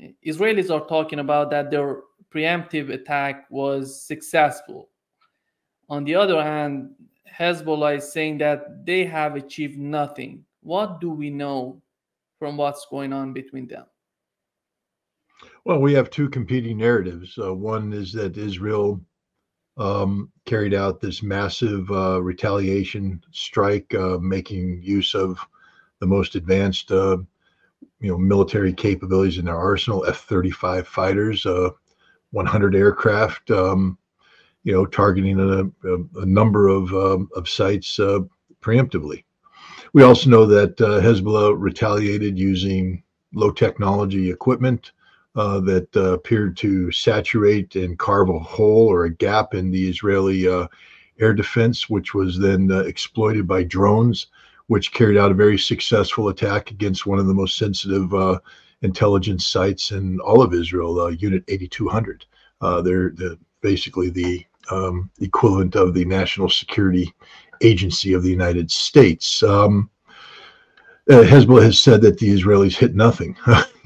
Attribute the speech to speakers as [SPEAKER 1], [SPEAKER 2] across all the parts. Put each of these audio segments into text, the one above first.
[SPEAKER 1] Israelis are talking about that their preemptive attack was successful. On the other hand, Hezbollah is saying that they have achieved nothing. What do we know from what's going on between them?
[SPEAKER 2] Well, we have two competing narratives. One is that Israel carried out this massive retaliation strike, making use of the most advanced, military capabilities in their arsenal: F-35 fighters, 100 aircraft, targeting a number of sites preemptively. We also know that Hezbollah retaliated using low technology equipment that appeared to saturate and carve a hole or a gap in the Israeli air defense, which was then exploited by drones, which carried out a very successful attack against one of the most sensitive intelligence sites in all of Israel, Unit 8200. They're basically the equivalent of the National Security Agency of the United States. Hezbollah has said that the Israelis hit nothing.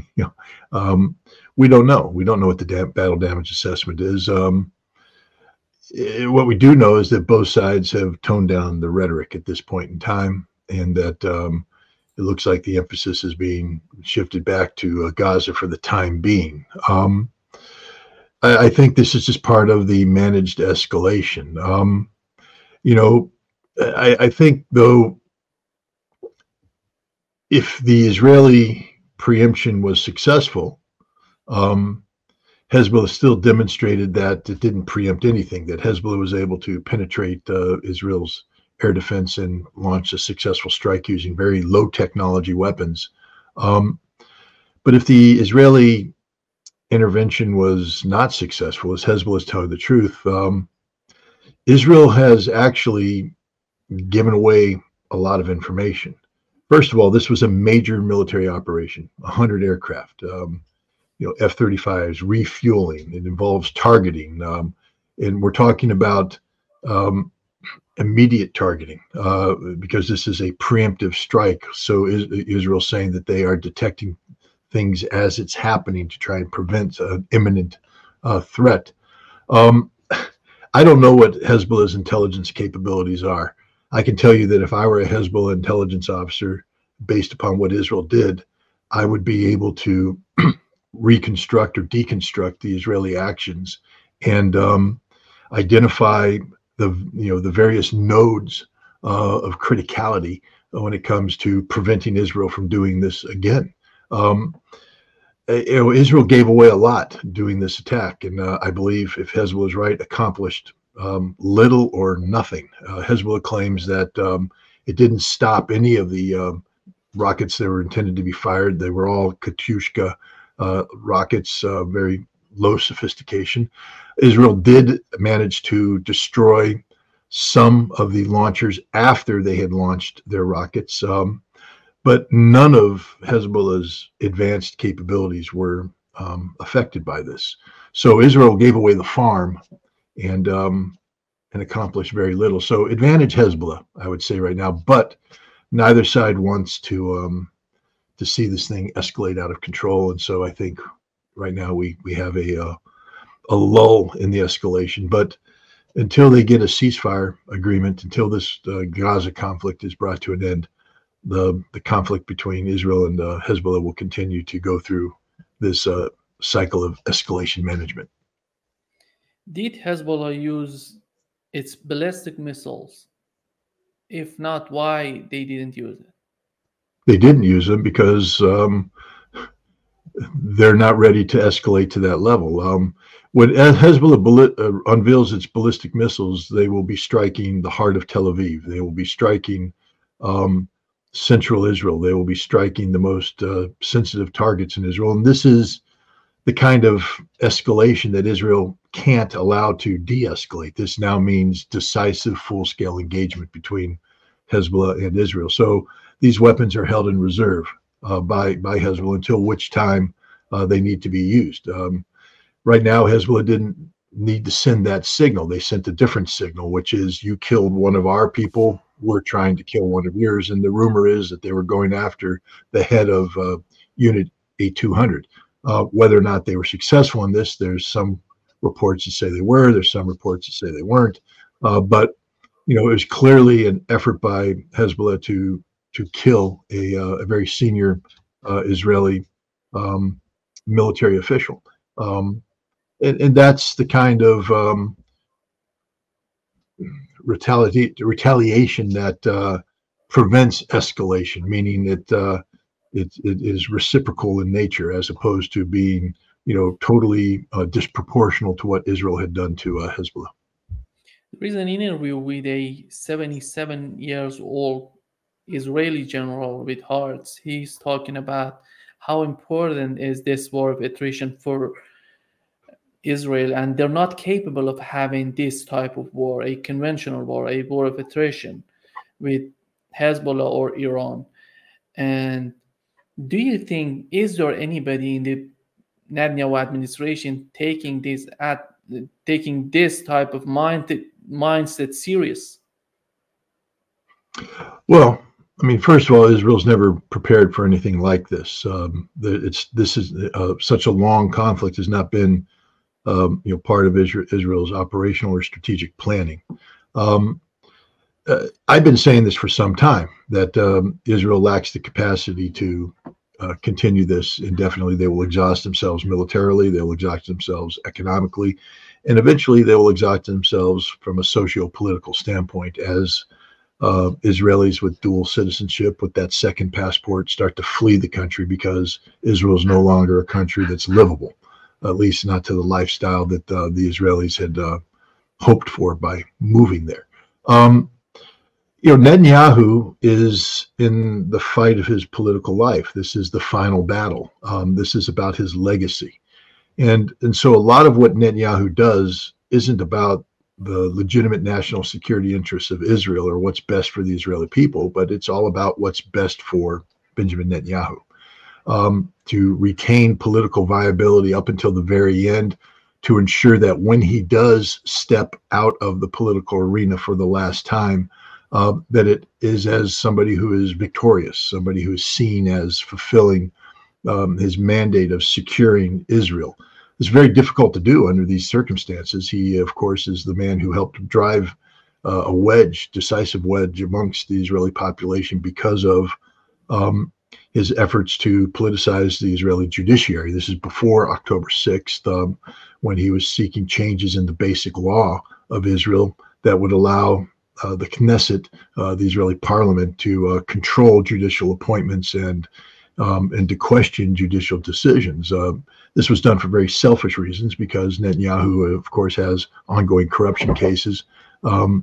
[SPEAKER 2] We don't know. We don't know what the battle damage assessment is. What we do know is that both sides have toned down the rhetoric at this point in time, and that it looks like the emphasis is being shifted back to Gaza for the time being. I think this is just part of the managed escalation. I think, though, if the Israeli preemption was successful, Hezbollah still demonstrated that it didn't preempt anything, that Hezbollah was able to penetrate Israel's air defense and launch a successful strike using very low technology weapons. But if the Israeli intervention was not successful, as Hezbollah is telling the truth, Israel has actually given away a lot of information. First of all, this was a major military operation, 100 aircraft, F-35s, refueling. It involves targeting. And we're talking about immediate targeting because this is a preemptive strike. So Israel's saying that they are detecting things as it's happening to try and prevent an imminent threat. I don't know what Hezbollah's intelligence capabilities are. I can tell you that if I were a Hezbollah intelligence officer, based upon what Israel did, I would be able to reconstruct or deconstruct the Israeli actions and identify the various nodes of criticality when it comes to preventing Israel from doing this again. Israel gave away a lot doing this attack, and I believe, if Hezbollah is right, accomplished little or nothing. Hezbollah claims that it didn't stop any of the rockets that were intended to be fired. They were all Katyusha rockets, very low sophistication. Israel did manage to destroy some of the launchers after they had launched their rockets, but none of Hezbollah's advanced capabilities were affected by this. So Israel gave away the farm and accomplished very little. So advantage Hezbollah, I would say right now, but neither side wants to see this thing escalate out of control. And so I think right now we have a lull in the escalation. But until they get a ceasefire agreement, until this Gaza conflict is brought to an end, the conflict between Israel and Hezbollah will continue to go through this cycle of escalation management.
[SPEAKER 1] Did Hezbollah use its ballistic missiles? If not, why they didn't use it?
[SPEAKER 2] They didn't use them because they're not ready to escalate to that level. When Hezbollah unveils its ballistic missiles, they will be striking the heart of Tel Aviv. They will be striking central Israel. They will be striking the most sensitive targets in Israel. And this is the kind of escalation that Israel can't allow to de-escalate. This now means decisive, full-scale engagement between Hezbollah and Israel. So these weapons are held in reserve by Hezbollah until which time they need to be used. Right now, Hezbollah didn't need to send that signal. They sent a different signal, which is, you killed one of our people, we're trying to kill one of yours. And the rumor is that they were going after the head of Unit 8200. Whether or not they were successful in this, there's some reports that say they were, there's some reports that say they weren't. But it was clearly an effort by Hezbollah to kill a very senior Israeli military official. And that's the kind of retaliation that prevents escalation, meaning that it is reciprocal in nature as opposed to being, totally disproportional to what Israel had done to Hezbollah.
[SPEAKER 1] There is an interview with a 77 years old Israeli general with hearts. He's talking about how important is this war of attrition for Israel, and they're not capable of having this type of war, a conventional war, a war of attrition with Hezbollah or Iran. And do you think, is there anybody in the Netanyahu administration taking this type of mindset serious?
[SPEAKER 2] Well, I mean, first of all, Israel's never prepared for anything like this. This is such a long conflict has not been part of Israel's operational or strategic planning. I've been saying this for some time, that Israel lacks the capacity to continue this indefinitely. They will exhaust themselves militarily, they will exhaust themselves economically, and eventually they will exhaust themselves from a socio-political standpoint as Israelis with dual citizenship, with that second passport, start to flee the country because Israel is no longer a country that's livable, at least not to the lifestyle that the Israelis had hoped for by moving there. Netanyahu is in the fight of his political life. This is the final battle. This is about his legacy. And so a lot of what Netanyahu does isn't about the legitimate national security interests of Israel or what's best for the Israeli people, but it's all about what's best for Benjamin Netanyahu. To retain political viability up until the very end, to ensure that when he does step out of the political arena for the last time, that it is as somebody who is victorious, somebody who is seen as fulfilling his mandate of securing Israel. It's very difficult to do under these circumstances. He, of course, is the man who helped drive a decisive wedge amongst the Israeli population because of his efforts to politicize the Israeli judiciary. This is before October 6th, when he was seeking changes in the basic law of Israel that would allow the Knesset, the Israeli parliament, to control judicial appointments and to question judicial decisions. This was done for very selfish reasons because Netanyahu, of course, has ongoing corruption cases. And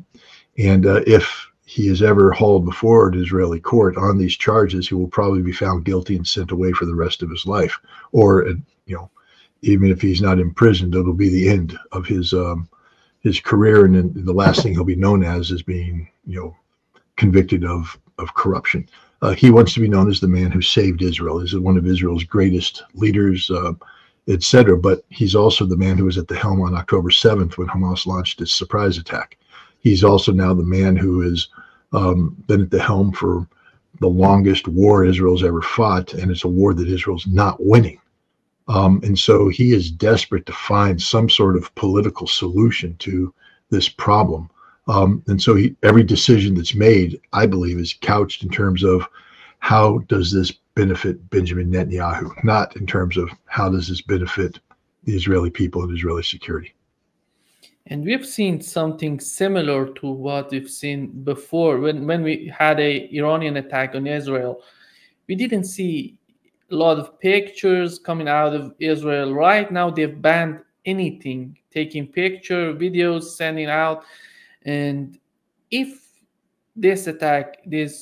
[SPEAKER 2] if he is ever hauled before an Israeli court on these charges, he will probably be found guilty and sent away for the rest of his life. Or, even if he's not imprisoned, it'll be the end of his career, and then the last thing he'll be known as is being, convicted of corruption. He wants to be known as the man who saved Israel. He's one of Israel's greatest leaders, etc. But he's also the man who was at the helm on October 7th when Hamas launched its surprise attack. He's also now the man who has been at the helm for the longest war Israel's ever fought, and it's a war that Israel's not winning. And so he is desperate to find some sort of political solution to this problem. And so every decision that's made, I believe, is couched in terms of how does this benefit Benjamin Netanyahu, not in terms of how does this benefit the Israeli people and Israeli security.
[SPEAKER 1] And we've seen something similar to what we've seen before. When we had an Iranian attack on Israel, we didn't see a lot of pictures coming out of Israel. Right now, they've banned anything, taking picture, videos, sending out. And if this attack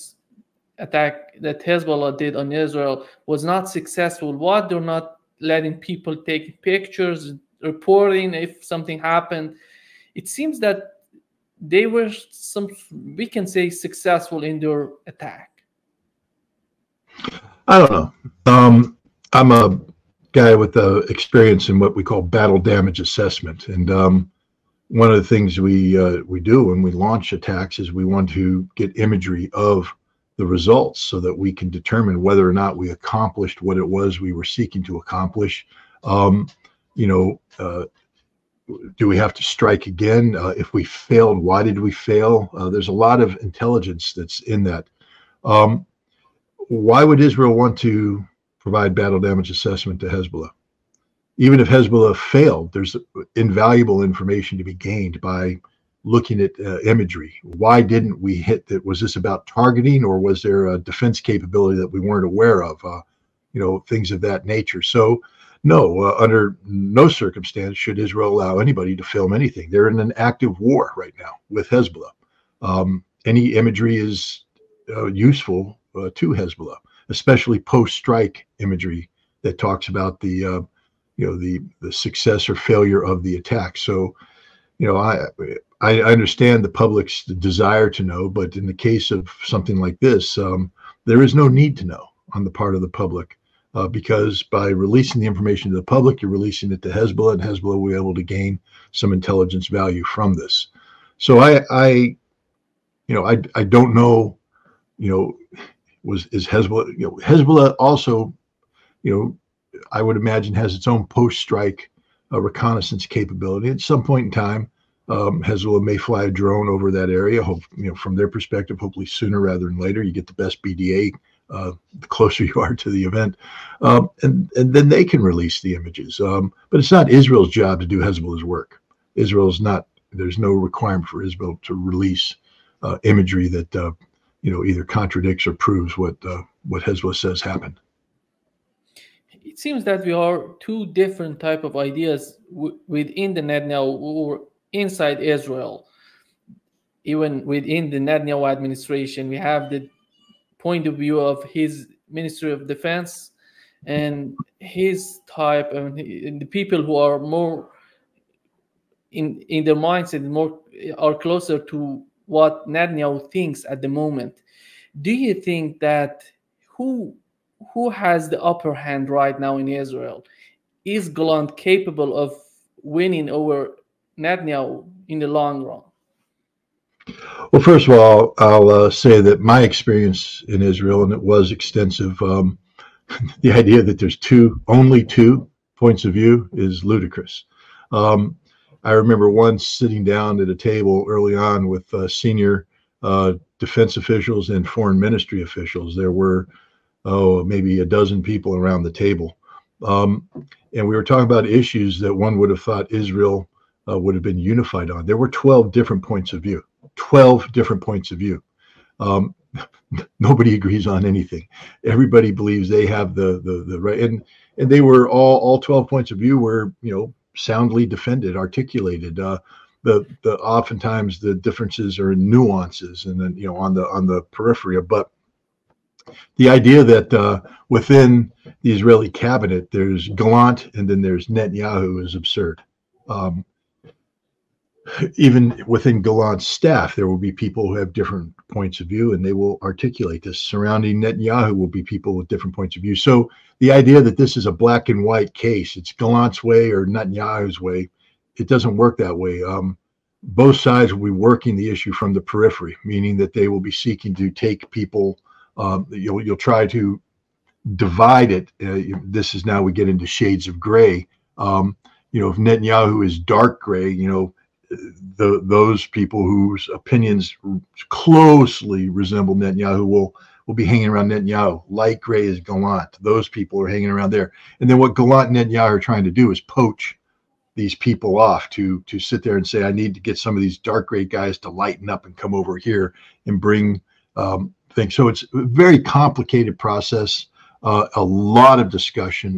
[SPEAKER 1] that Hezbollah did on Israel was not successful, what they're not letting people take pictures, reporting if something happened, it seems that they were we can say, successful in their attack.
[SPEAKER 2] I don't know. I'm a guy with experience in what we call battle damage assessment, and one of the things we do when we launch attacks is we want to get imagery of the results so that we can determine whether or not we accomplished what it was we were seeking to accomplish. You know, do we have to strike again? If we failed, why did we fail? There's a lot of intelligence that's in that. Why would Israel want to provide battle damage assessment to Hezbollah? Even if Hezbollah failed, there's invaluable information to be gained by looking at imagery. Why didn't we hit that? Was this about targeting, or was there a defense capability that we weren't aware of? You know, things of that nature. So no, under no circumstance should Israel allow anybody to film anything. They're in an active war right now with Hezbollah. Any imagery is useful to Hezbollah, especially post-strike imagery that talks about the you know, the success or failure of the attack. So, you know, I understand the public's desire to know, but in the case of something like this, there is no need to know on the part of the public, because by releasing the information to the public, you're releasing it to Hezbollah, and Hezbollah will be able to gain some intelligence value from this. So I don't know, you know, is Hezbollah, you know, Hezbollah also, you know, I would imagine has its own post-strike reconnaissance capability. At some point in time, Hezbollah may fly a drone over that area. Hope, you know, from their perspective, hopefully sooner rather than later. You get the best BDA the closer you are to the event, and then they can release the images. But it's not Israel's job to do Hezbollah's work. Israel's not. There's no requirement for Israel to release imagery that you know, either contradicts or proves what Hezbollah says happened.
[SPEAKER 1] It seems that we are two different type of ideas within the Netanyahu or inside Israel. Even within the Netanyahu administration, we have the point of view of his Ministry of Defense and his type, and the people who are more in their mindset, more are closer to what Netanyahu thinks at the moment. Do you think that who has the upper hand right now in Israel? Is Gallant capable of winning over Netanyahu in the long run?
[SPEAKER 2] Well, first of all, I'll say that my experience in Israel, and it was extensive, the idea that there's only two points of view is ludicrous. I remember once sitting down at a table early on with senior defense officials and foreign ministry officials. There were, maybe a dozen people around the table. And we were talking about issues that one would have thought Israel would have been unified on. There were 12 different points of view. 12 different points of view. Nobody agrees on anything. Everybody believes they have the right, and they were all 12 points of view were, you know, soundly defended, articulated. Oftentimes the differences are in nuances, and then, you know, on the periphery. But the idea that within the Israeli cabinet there's Gallant and then there's Netanyahu is absurd. Even within Gallant's staff, there will be people who have different points of view, and they will articulate this. Surrounding Netanyahu will be people with different points of view. So the idea that this is a black and white case, it's Gallant's way or Netanyahu's way, it doesn't work that way. Both sides will be working the issue from the periphery, meaning that they will be seeking to take people. You'll try to divide it. This is now we get into shades of gray. You know, if Netanyahu is dark gray, you know, those people whose opinions closely resemble Netanyahu will be hanging around Netanyahu. Light gray is Gallant. Those people are hanging around there. And then what Gallant and Netanyahu are trying to do is poach these people off to sit there and say, I need to get some of these dark gray guys to lighten up and come over here and bring things. So it's a very complicated process, a lot of discussion.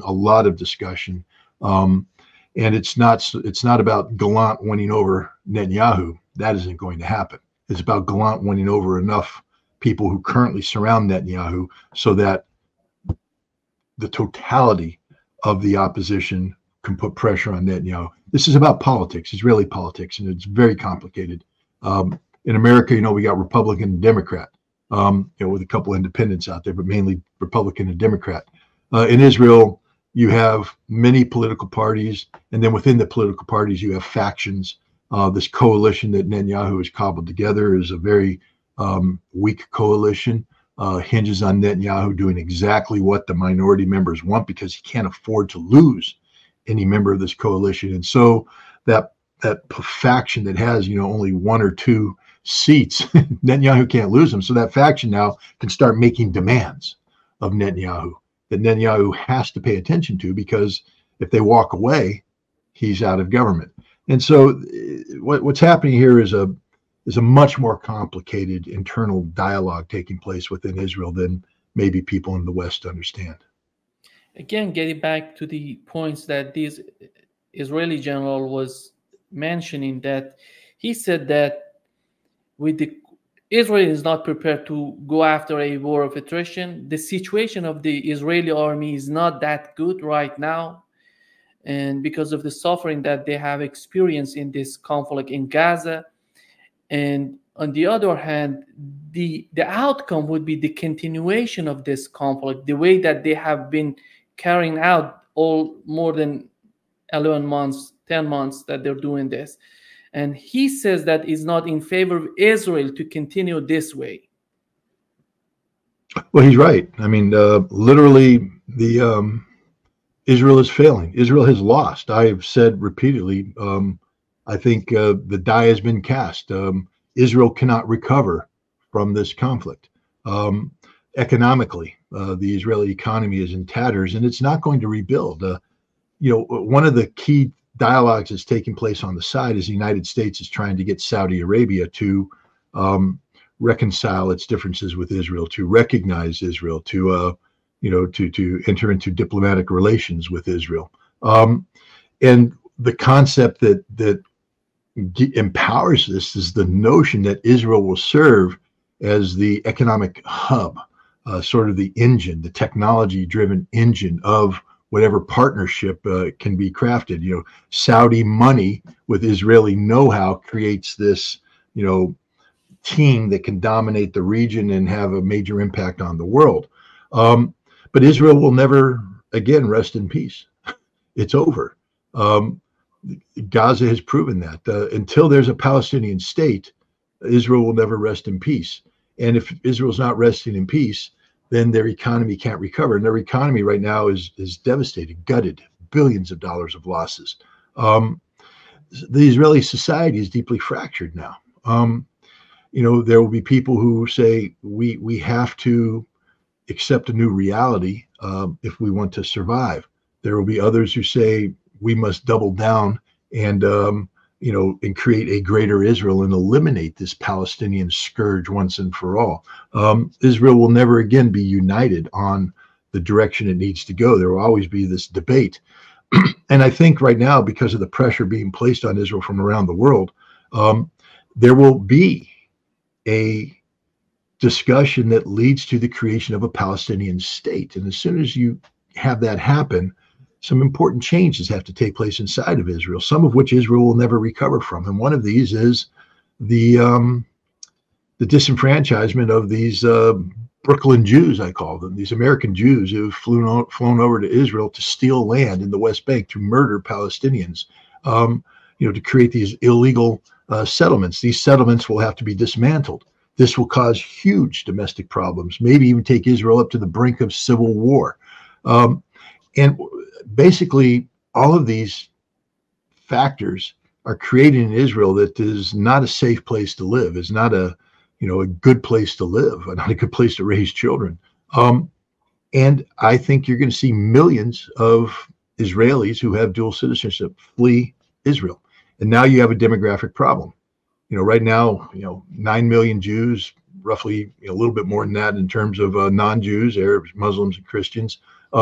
[SPEAKER 2] And it's not about Gallant winning over Netanyahu. That isn't going to happen. It's about Gallant winning over enough people who currently surround Netanyahu so that the totality of the opposition can put pressure on Netanyahu. This is about politics, Israeli politics, and it's very complicated. In America, you know, we got Republican and Democrat, you know, with a couple independents out there, but mainly Republican and Democrat. In Israel, you have many political parties, and then within the political parties, you have factions. This coalition that Netanyahu has cobbled together is a very weak coalition. hinges on Netanyahu doing exactly what the minority members want, because he can't afford to lose any member of this coalition. And so that faction that has, only one or two seats, Netanyahu can't lose them. So that faction now can start making demands of Netanyahu that Netanyahu has to pay attention to, because if they walk away, he's out of government. And so what's happening here is a much more complicated internal dialogue taking place within Israel than maybe people in the West understand.
[SPEAKER 1] Again, getting back to the points that this Israeli general was mentioning, that he said that Israel is not prepared to go after a war of attrition. The situation of the Israeli army is not that good right now, and because of the suffering that they have experienced in this conflict in Gaza. And on the other hand, the outcome would be the continuation of this conflict, the way that they have been carrying out all more than 11 months, 10 months that they're doing this. And he says that is not in favor of Israel to continue this way.
[SPEAKER 2] Well, he's right. I mean, literally, Israel is failing. Israel has lost. I've said repeatedly, I think the die has been cast. Israel cannot recover from this conflict. Economically, the Israeli economy is in tatters, and it's not going to rebuild. One of the key dialogues that's taking place on the side is the United States is trying to get Saudi Arabia to reconcile its differences with Israel, to recognize Israel, to enter into diplomatic relations with Israel. And the concept that empowers this is the notion that Israel will serve as the economic hub, sort of the engine, the technology-driven engine of whatever partnership can be crafted. Saudi money with Israeli know-how creates this, team that can dominate the region and have a major impact on the world. But Israel will never again rest in peace. It's over. Gaza has proven that. Until there's a Palestinian state, Israel will never rest in peace. And if Israel's not resting in peace, then their economy can't recover. And their economy right now is devastated, gutted, billions of dollars of losses. The Israeli society is deeply fractured now. There will be people who say we have to accept a new reality if we want to survive. There will be others who say we must double down and and create a greater Israel and eliminate this Palestinian scourge once and for all. Israel will never again be united on the direction it needs to go. There will always be this debate. And I think right now, because of the pressure being placed on Israel from around the world, there will be a discussion that leads to the creation of a Palestinian state. And as soon as you have that happen, some important changes have to take place inside of Israel, some of which Israel will never recover from. And one of these is the disenfranchisement of these Brooklyn Jews, I call them, these American Jews who have flown over to Israel to steal land in the West Bank, to murder Palestinians, to create these illegal settlements. These settlements will have to be dismantled. This will cause huge domestic problems, maybe even take Israel up to the brink of civil war. And basically, all of these factors are creating an Israel that is not a safe place to live, is not a good place to live, not a good place to raise children. And I think you're going to see millions of Israelis who have dual citizenship flee Israel. And now you have a demographic problem. Right now, 9 million Jews, roughly a little bit more than that in terms of non-Jews, Arabs, Muslims, and Christians.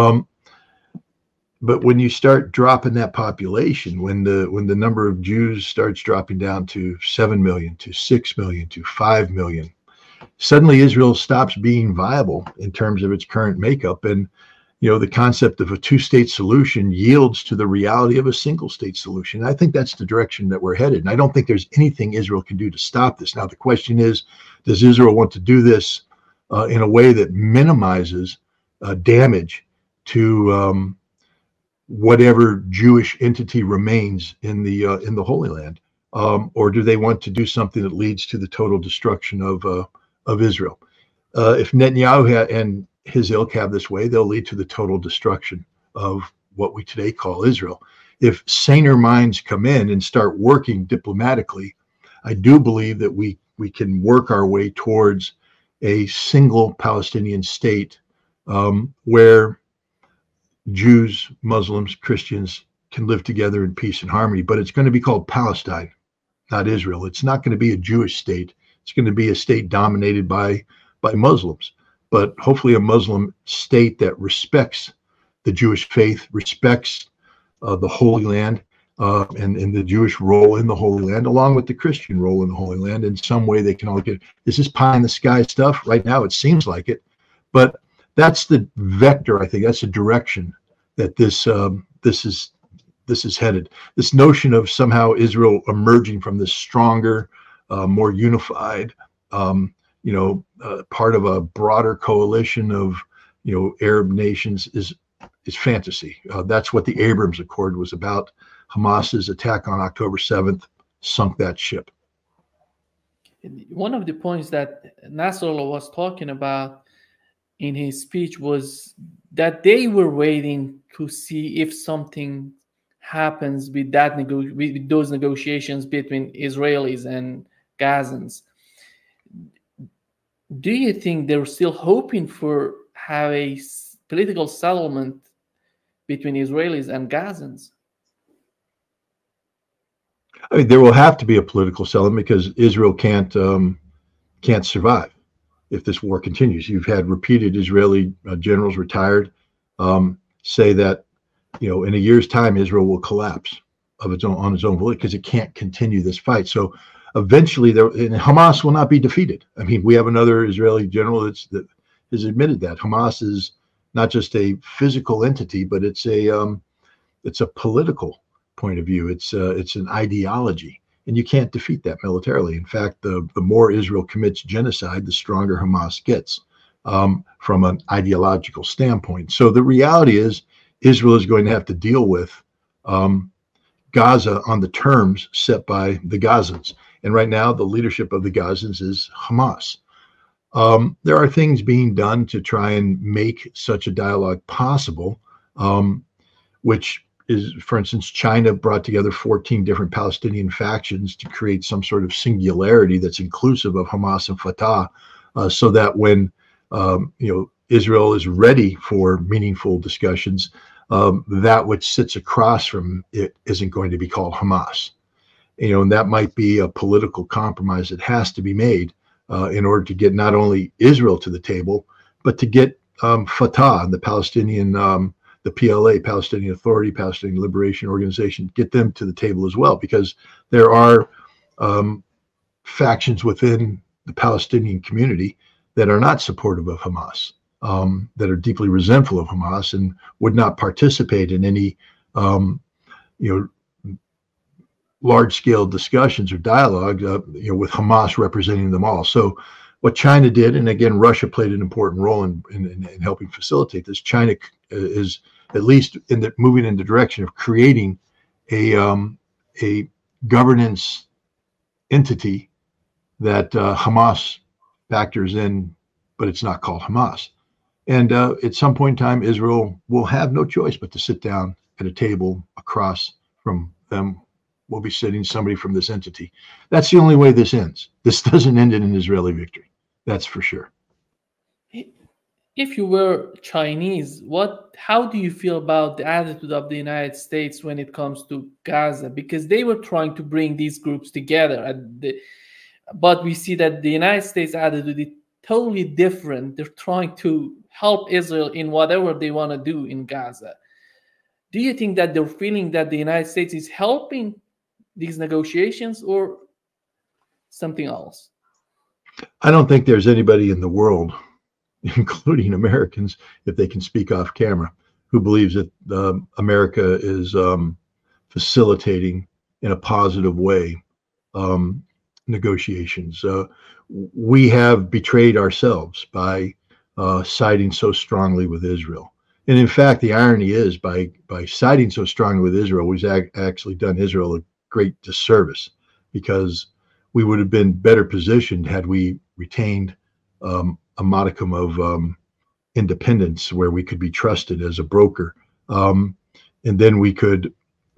[SPEAKER 2] But when you start dropping that population, when the number of Jews starts dropping down to 7 million, to 6 million, to 5 million, suddenly Israel stops being viable in terms of its current makeup. And, the concept of a two-state solution yields to the reality of a single-state solution. I think that's the direction that we're headed. And I don't think there's anything Israel can do to stop this. Now, the question is, does Israel want to do this in a way that minimizes damage to whatever Jewish entity remains in the Holy Land, or do they want to do something that leads to the total destruction of Israel? if Netanyahu and his ilk have this way, they'll lead to the total destruction of what we today call Israel. If saner minds come in and start working diplomatically, I do believe that we can work our way towards a single Palestinian state where Jews, Muslims, Christians can live together in peace and harmony. But it's going to be called Palestine, not Israel. It's not going to be a Jewish state. It's going to be a state dominated by Muslims, but hopefully a Muslim state that respects the Jewish faith, respects the Holy Land, and the Jewish role in the Holy Land, along with the Christian role in the Holy Land. In some way, they can all get. Is this pie in the sky stuff? Right now, it seems like it, but that's the vector. I think that's the direction that this is headed. This notion of somehow Israel emerging from this stronger, more unified, part of a broader coalition of, Arab nations is fantasy. That's what the Abraham Accord was about. Hamas's attack on October 7th sunk that ship.
[SPEAKER 1] One of the points that Nasrallah was talking about in his speech was that they were waiting to see if something happens with with those negotiations between Israelis and Gazans. Do you think they're still hoping for have a political settlement between Israelis and Gazans?
[SPEAKER 2] I mean, there will have to be a political settlement because Israel can't survive if this war continues. You've had repeated Israeli generals, retired, say that in a year's time Israel will collapse on its own volition because it can't continue this fight. So eventually, Hamas will not be defeated. I mean, we have another Israeli general that has admitted that Hamas is not just a physical entity, but it's a political point of view. It's an ideology, and you can't defeat that militarily. In fact, the more Israel commits genocide, the stronger Hamas gets from an ideological standpoint. So the reality is Israel is going to have to deal with Gaza on the terms set by the Gazans. And right now, the leadership of the Gazans is Hamas. There are things being done to try and make such a dialogue possible, which is, for instance, China brought together 14 different Palestinian factions to create some sort of singularity that's inclusive of Hamas and Fatah, so that when Israel is ready for meaningful discussions, that which sits across from it isn't going to be called Hamas. And that might be a political compromise that has to be made in order to get not only Israel to the table, but to get Fatah, the Palestinian, the PLA, Palestinian Authority, Palestinian Liberation Organization, get them to the table as well, because there are factions within the Palestinian community that are not supportive of Hamas, that are deeply resentful of Hamas and would not participate in any, large-scale discussions or dialogue, with Hamas representing them all. So what China did, and again, Russia played an important role in helping facilitate this. China is at least moving in the direction of creating a governance entity that Hamas factors in, but it's not called Hamas. And at some point in time, Israel will have no choice but to sit down at a table across from them. Will be sitting somebody from this entity. That's the only way this ends. This doesn't end in an Israeli victory. That's for sure.
[SPEAKER 1] If you were Chinese, how do you feel about the attitude of the United States when it comes to Gaza? Because they were trying to bring these groups together, but we see that the United States attitude is totally different. They're trying to help Israel in whatever they want to do in Gaza. Do you think that they're feeling that the United States is helping these negotiations or something else?
[SPEAKER 2] I don't think there's anybody in the world, including Americans, if they can speak off camera, who believes that America is facilitating in a positive way negotiations. We have betrayed ourselves by siding so strongly with Israel. And in fact, the irony is by siding so strongly with Israel, we've actually done Israel a great disservice, because we would have been better positioned had we retained a modicum of independence where we could be trusted as a broker. And then we could,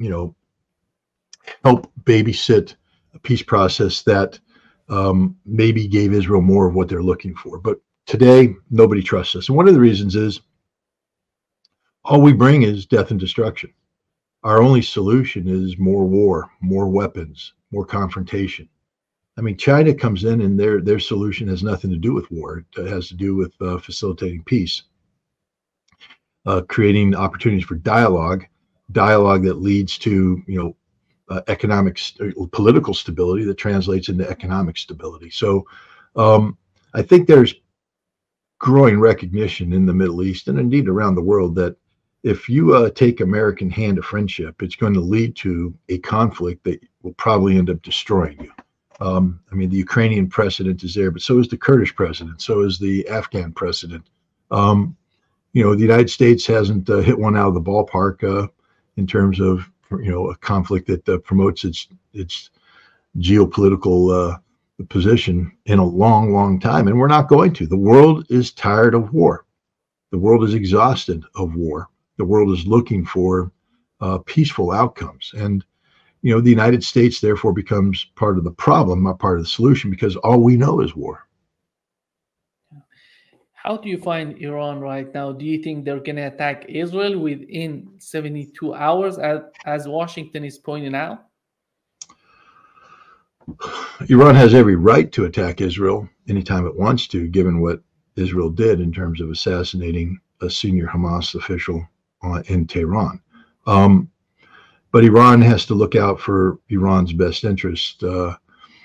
[SPEAKER 2] help babysit a peace process that maybe gave Israel more of what they're looking for. But today, nobody trusts us. And one of the reasons is all we bring is death and destruction. Our only solution is more war, more weapons, more confrontation. I mean, China comes in and their solution has nothing to do with war. It has to do with facilitating peace, creating opportunities for dialogue that leads to, economic, political stability that translates into economic stability. So I think there's growing recognition in the Middle East and indeed around the world that if you take American hand of friendship, it's going to lead to a conflict that will probably end up destroying you. I mean, the Ukrainian precedent is there, but so is the Kurdish precedent, so is the Afghan precedent. The United States hasn't hit one out of the ballpark in terms of a conflict that promotes its geopolitical position in a long, long time, and we're not going to. The world is tired of war. The world is exhausted of war. The world is looking for peaceful outcomes, and the United States therefore becomes part of the problem, not part of the solution, because all we know is war.
[SPEAKER 1] How do you find Iran right now? Do you think they're going to attack Israel within 72 hours, as Washington is pointing out?
[SPEAKER 2] Iran has every right to attack Israel anytime it wants to, given what Israel did in terms of assassinating a senior Hamas official in Tehran. But Iran has to look out for Iran's best interest, and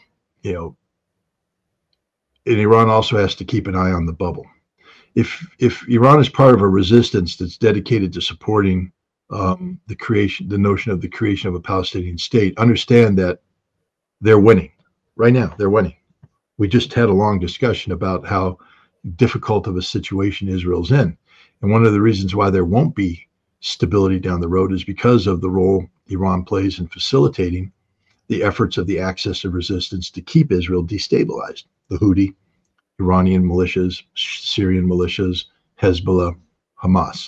[SPEAKER 2] Iran also has to keep an eye on the bubble. If Iran is part of a resistance that's dedicated to supporting the notion of the creation of a Palestinian state, understand that they're winning. Right now, they're winning. We just had a long discussion about how difficult of a situation Israel's in. And one of the reasons why there won't be stability down the road is because of the role Iran plays in facilitating the efforts of the axis of resistance to keep Israel destabilized. The Houthi, Iranian militias, Syrian militias, Hezbollah, Hamas.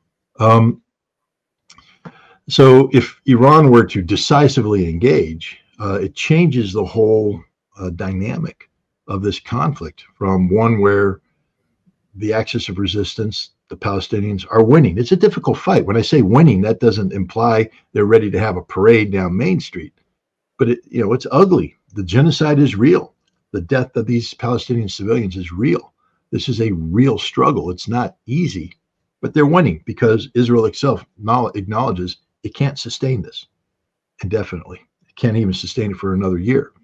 [SPEAKER 2] So if Iran were to decisively engage, it changes the whole dynamic of this conflict from one where the axis of resistance, the Palestinians, are winning. It's a difficult fight. When I say winning, that doesn't imply they're ready to have a parade down Main Street. But it's ugly. The genocide is real. The death of these Palestinian civilians is real. This is a real struggle. It's not easy, but they're winning because Israel itself acknowledges it can't sustain this indefinitely. It can't even sustain it for another year.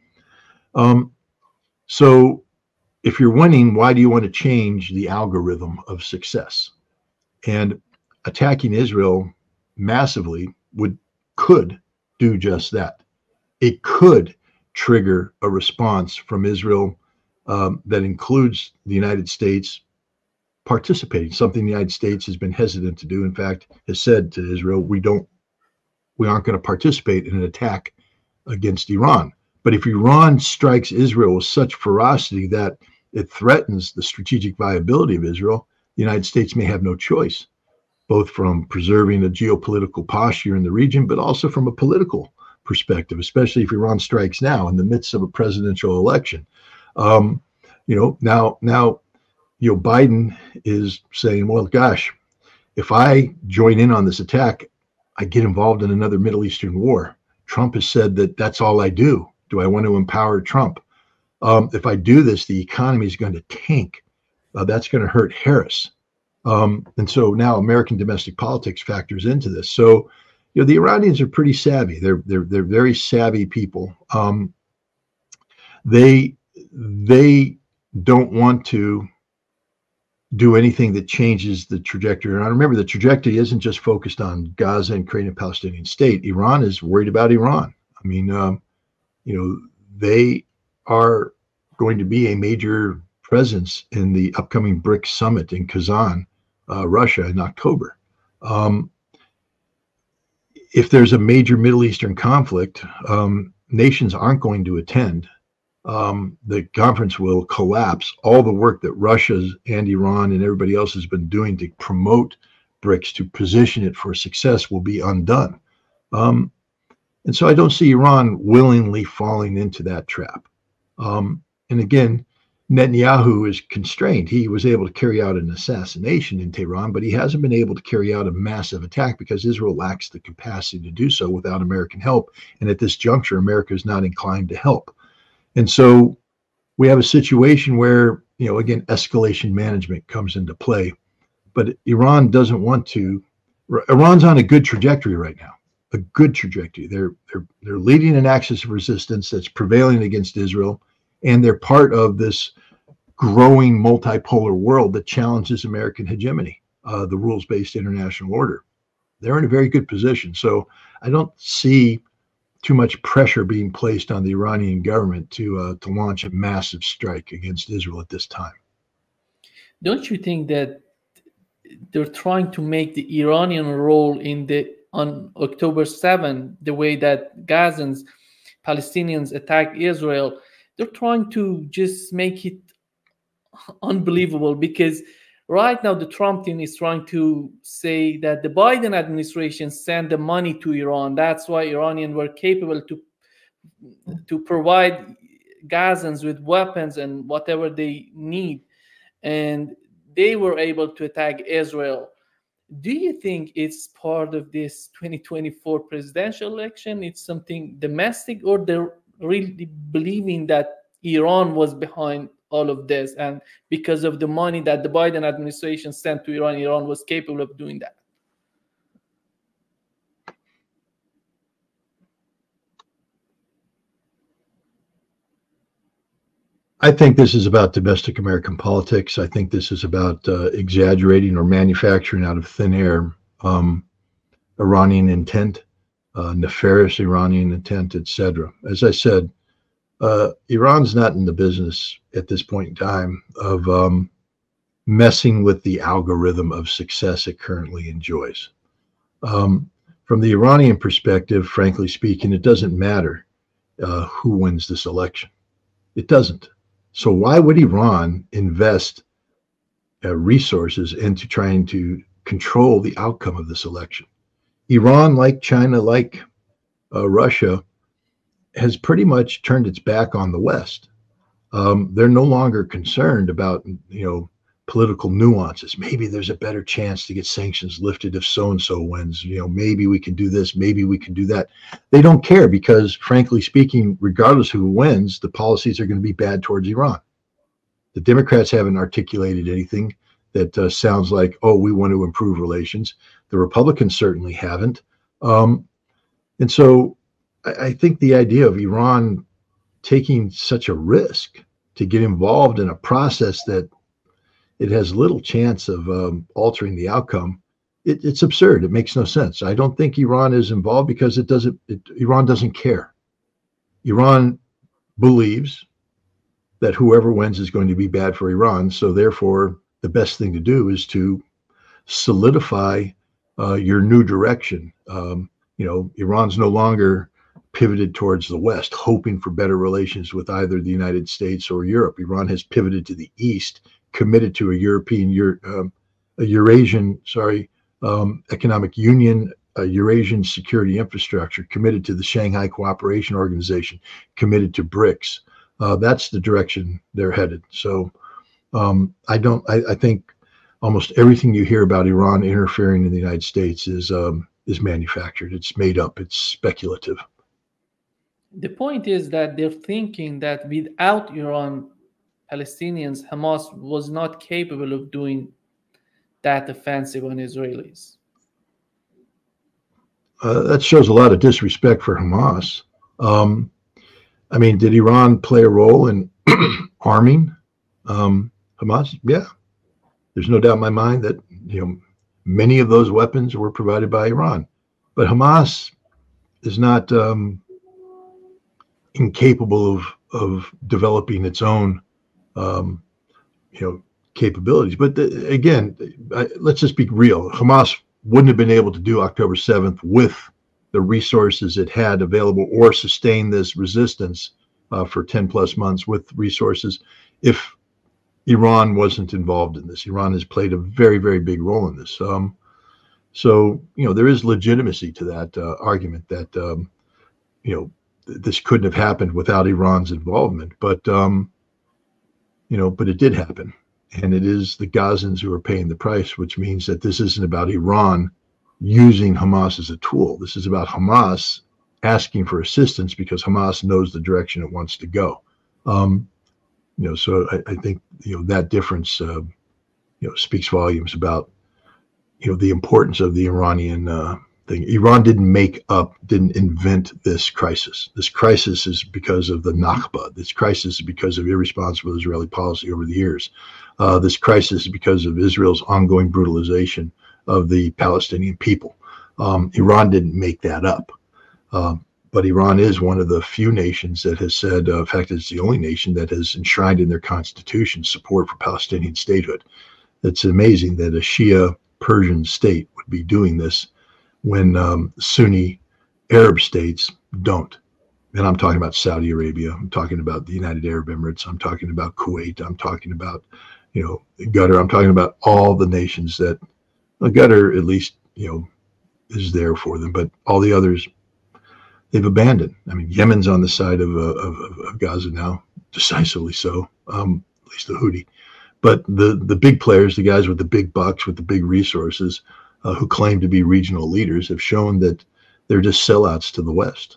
[SPEAKER 2] So if you're winning, why do you want to change the algorithm of success? And attacking Israel massively could do just that. It could trigger a response from Israel that includes the United States participating, something the United States has been hesitant to do. In fact, has said to Israel, we aren't going to participate in an attack against Iran. But if Iran strikes Israel with such ferocity that it threatens the strategic viability of Israel, the United States may have no choice, both from preserving a geopolitical posture in the region, but also from a political perspective, especially if Iran strikes now in the midst of a presidential election. Now Biden is saying, well, gosh, if I join in on this attack, I get involved in another Middle Eastern war. Trump has said that that's all I do. Do I want to empower Trump? If I do this, the economy is going to tank. That's going to hurt Harris. And so now American domestic politics factors into this. So, the Iranians are pretty savvy. They're very savvy people. They don't want to do anything that changes the trajectory. And remember, the trajectory isn't just focused on Gaza and creating a Palestinian state. Iran is worried about Iran. I mean, they are going to be a major presence in the upcoming BRICS summit in Kazan, Russia, in October. If there's a major Middle Eastern conflict, nations aren't going to attend the conference will collapse. All the work that Russia and Iran and everybody else has been doing to promote BRICS, to position it for success, will be undone. And so I don't see Iran willingly falling into that trap. And again, Netanyahu is constrained. He was able to carry out an assassination in Tehran, but he hasn't been able to carry out a massive attack because Israel lacks the capacity to do so without American help. And at this juncture, America is not inclined to help. And so we have a situation where, again, escalation management comes into play. But Iran doesn't want to. Iran's on a good trajectory right now, a good trajectory. They're leading an axis of resistance that's prevailing against Israel, and they're part of this growing multipolar world that challenges American hegemony, the rules-based international order. They're in a very good position. So I don't see too much pressure being placed on the Iranian government to launch a massive strike against Israel at this time.
[SPEAKER 1] Don't you think that they're trying to make the Iranian role on October 7, the way that Gazans, Palestinians attacked Israel, they're trying to just make it unbelievable? Because right now the Trump team is trying to say that the Biden administration sent the money to Iran. That's why Iranians were capable to provide Gazans with weapons and whatever they need. And they were able to attack Israel. Do you think it's part of this 2024 presidential election? It's something domestic, or they're really believing that Iran was behind all of this, and because of the money that the Biden administration sent to Iran, Iran was capable of doing that?
[SPEAKER 2] I think this is about domestic American politics. I think this is about exaggerating or manufacturing out of thin air Iranian intent, nefarious Iranian intent, etc. As I said, Iran's not in the business at this point in time of messing with the algorithm of success it currently enjoys. From the Iranian perspective, frankly speaking, it doesn't matter who wins this election. It doesn't. So why would Iran invest resources into trying to control the outcome of this election? Iran, like China, like Russia, has pretty much turned its back on the West. They're no longer concerned about, political nuances. Maybe there's a better chance to get sanctions lifted if so-and-so wins. Maybe we can do this, maybe we can do that. They don't care because, frankly speaking, regardless who wins, the policies are going to be bad towards Iran. The Democrats haven't articulated anything that sounds like, oh, we want to improve relations. The Republicans certainly haven't. And so I think the idea of Iran taking such a risk to get involved in a process that it has little chance of altering the outcome, it's absurd. It makes no sense. I don't think Iran is involved because Iran doesn't care. Iran believes that whoever wins is going to be bad for Iran. So therefore, the best thing to do is to solidify your new direction. Iran's no longer pivoted towards the West, hoping for better relations with either the United States or Europe. Iran has pivoted to the East, committed to a Eurasian economic union, a Eurasian security infrastructure, committed to the Shanghai Cooperation Organization, committed to BRICS. That's the direction they're headed. So I think almost everything you hear about Iran interfering in the United States is manufactured. It's made up. It's speculative.
[SPEAKER 1] The point is that they're thinking that without Iran, Palestinians, Hamas was not capable of doing that offensive on Israelis.
[SPEAKER 2] That shows a lot of disrespect for Hamas. Did Iran play a role in arming Hamas? Yeah. There's no doubt in my mind that many of those weapons were provided by Iran. But Hamas is not incapable of developing its own capabilities. But again, let's just be real. Hamas wouldn't have been able to do October 7th with the resources it had available or sustain this resistance for 10 plus months with resources. If Iran wasn't involved in this, Iran has played a very, very big role in this. So, there is legitimacy to that argument that, this couldn't have happened without Iran's involvement. But, but it did happen. And it is the Gazans who are paying the price, which means that this isn't about Iran using Hamas as a tool. This is about Hamas asking for assistance because Hamas knows the direction it wants to go. So I think, that difference, speaks volumes about, the importance of the Iranian thing. Iran didn't invent this crisis. This crisis is because of the Nakba. This crisis is because of irresponsible Israeli policy over the years. This crisis is because of Israel's ongoing brutalization of the Palestinian people. Iran didn't make that up. But Iran is one of the few nations that has said, in fact, it's the only nation that has enshrined in their constitution support for Palestinian statehood. It's amazing that a Shia Persian state would be doing this when Sunni Arab states don't. And I'm talking about Saudi Arabia. I'm talking about the United Arab Emirates. I'm talking about Kuwait. I'm talking about, Qatar. I'm talking about all the nations that, Qatar at least, is there for them, but all the others, they've abandoned. I mean, Yemen's on the side of Gaza now, decisively so, at least the Houthi. But the big players, the guys with the big bucks, with the big resources, who claim to be regional leaders, have shown that they're just sellouts to the West.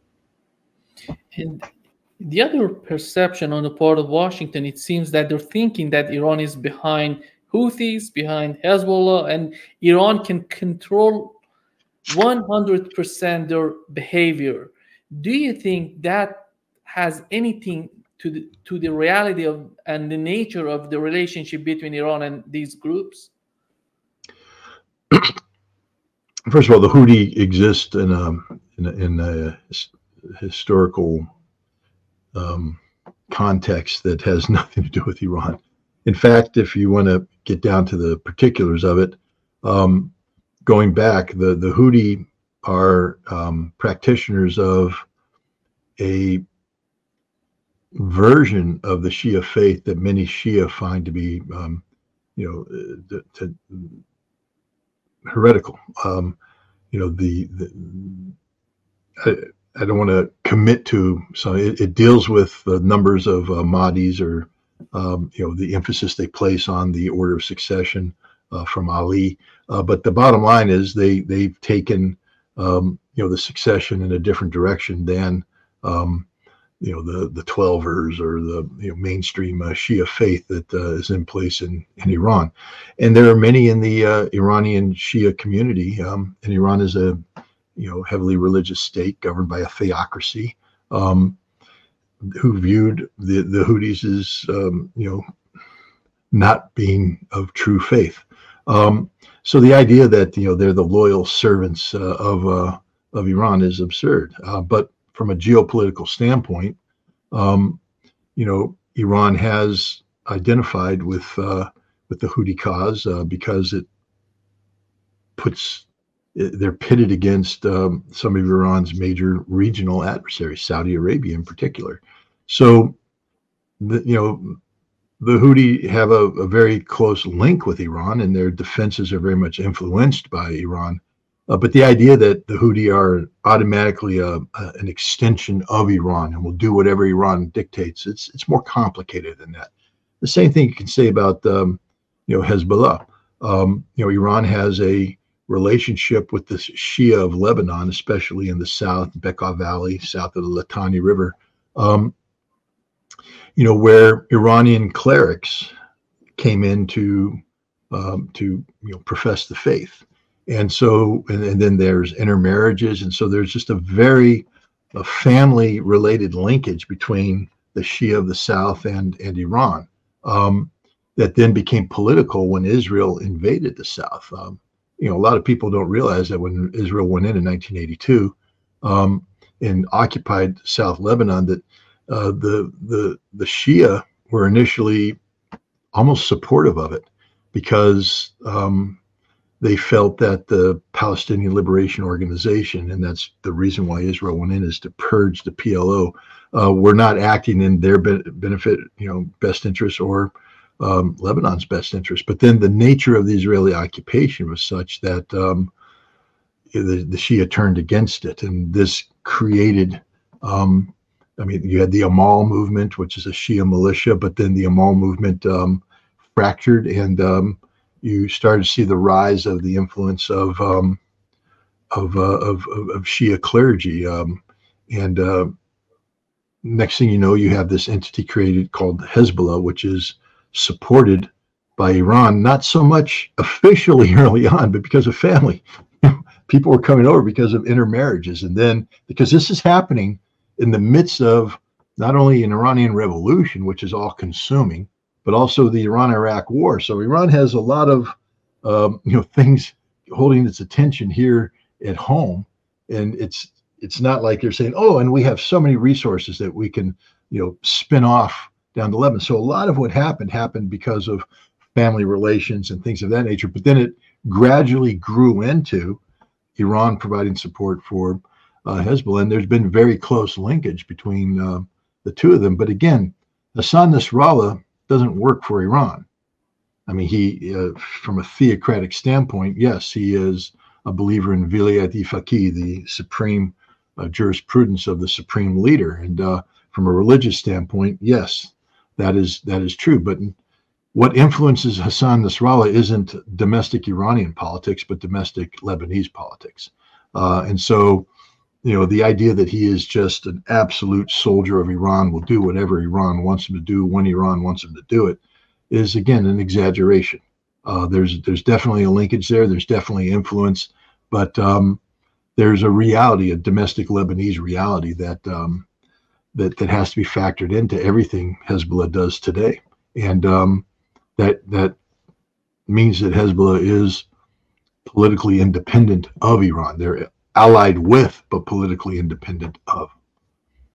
[SPEAKER 1] And the other perception on the part of Washington, it seems that they're thinking that Iran is behind Houthis, behind Hezbollah, and Iran can control 100% their behavior. Do you think that has anything to the reality of and the nature of the relationship between Iran and these groups?
[SPEAKER 2] First of all, the Houthi exist in a historical context that has nothing to do with Iran. In fact, if you want to get down to the particulars of it, going back, the Houthi are practitioners of a version of the Shia faith that many Shia find to be, heretical. I don't want to commit to, so it deals with the numbers of Mahdis, or the emphasis they place on the order of succession from Ali. But the bottom line is they've taken the succession in a different direction than the Twelvers or the mainstream Shia faith that is in place in Iran. And there are many in the Iranian Shia community, and Iran is a heavily religious state governed by a theocracy, who viewed the Houthis as not being of true faith. So the idea that they're the loyal servants of Iran is absurd. But from a geopolitical standpoint, Iran has identified with the Houthi cause because they're pitted against some of Iran's major regional adversaries, Saudi Arabia in particular. So the Houthi have a very close link with Iran, and their defenses are very much influenced by Iran. But the idea that the Houthi are automatically an extension of Iran and will do whatever Iran dictates, it's more complicated than that. The same thing you can say about Hezbollah. Iran has a relationship with the Shia of Lebanon, especially in the south, Bekaa Valley, south of the Litani River, where Iranian clerics came in to profess the faith. And so, and then there's intermarriages. And so there's just a family related linkage between the Shia of the South and Iran, that then became political when Israel invaded the South. A lot of people don't realize that when Israel went in 1982 and occupied South Lebanon, that the Shia were initially almost supportive of it, because they felt that the Palestinian Liberation Organization, and that's the reason why Israel went in, is to purge the PLO, were not acting in their benefit, best interest, or Lebanon's best interest. But then the nature of the Israeli occupation was such that the Shia turned against it, and this created. You had the Amal movement, which is a Shia militia, but then the Amal movement fractured, and you started to see the rise of the influence of Shia clergy, and next thing you know, you have this entity created called Hezbollah, which is supported by Iran, not so much officially early on, but because of family. People were coming over because of intermarriages, and then because this is happening in the midst of not only an Iranian revolution, which is all consuming, but also the Iran-Iraq war. So Iran has a lot of things holding its attention here at home, and it's not like they're saying, oh, and we have so many resources that we can spin off down to Lebanon. So a lot of what happened because of family relations and things of that nature. But then it gradually grew into Iran providing support for Hezbollah, and there's been very close linkage between the two of them. But again, Hassan Nasrallah doesn't work for Iran. I mean, he, from a theocratic standpoint, yes, he is a believer in Vilayat-e Faqih, the supreme jurisprudence of the supreme leader. And from a religious standpoint, yes, that is true. But what influences Hassan Nasrallah isn't domestic Iranian politics, but domestic Lebanese politics. And so, the idea that he is just an absolute soldier of Iran, will do whatever Iran wants him to do when Iran wants him to do it, is again an exaggeration. There's definitely a linkage there. There's definitely influence, but there's a reality, a domestic Lebanese reality that has to be factored into everything Hezbollah does today, and that means that Hezbollah is politically independent of Iran. They're allied with, but politically independent of.